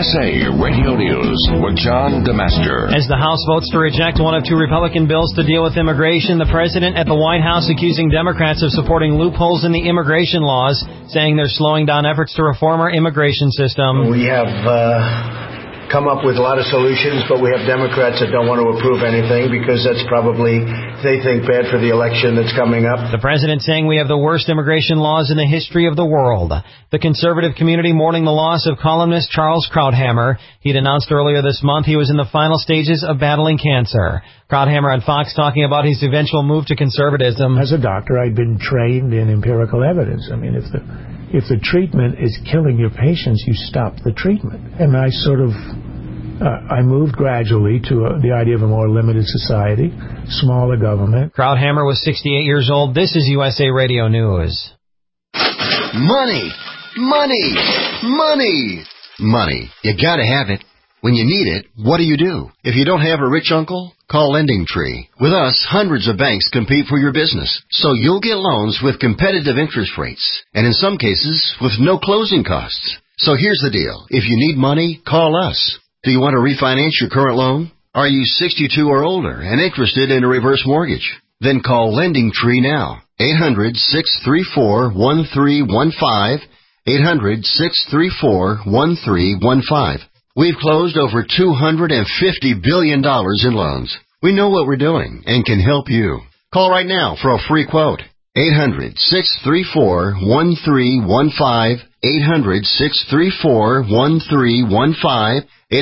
USA Radio News with John DeMaster. As the House votes to reject one of two Republican bills to deal with immigration, the president at the White House accusing Democrats of supporting loopholes in the immigration laws, saying they're slowing down efforts to reform our immigration system. We have come up with a lot of solutions, but we have Democrats that don't want to approve anything because that's probably, they think, bad for the election that's coming up. The president saying we have the worst immigration laws in the history of the world. The conservative community mourning the loss of columnist Charles Krauthammer. He'd announced earlier this month he was in the final stages of battling cancer. Krauthammer on Fox talking about his eventual move to conservatism. As a doctor, I'd been trained in empirical evidence. I mean, if the treatment is killing your patients, you stop the treatment. And I I moved gradually to the idea of a more limited society, smaller government. Krauthammer was 68 years old. This is USA Radio News. Money! Money! Money! Money. You gotta have it. When you need it, what do? If you don't have a rich uncle, call LendingTree. With us, hundreds of banks compete for your business, so you'll get loans with competitive interest rates, and in some cases, with no closing costs. So here's the deal. If you need money, call us. Do you want to refinance your current loan? Are you 62 or older and interested in a reverse mortgage? Then call LendingTree now. 800-634-1315. 800-634-1315. We've closed over $250 billion in loans. We know what we're doing and can help you. Call right now for a free quote. 800-634-1315. 800-634-1315.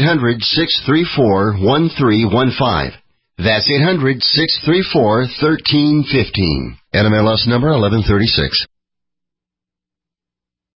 800-634-1315. That's 800-634-1315. NMLS number 1136.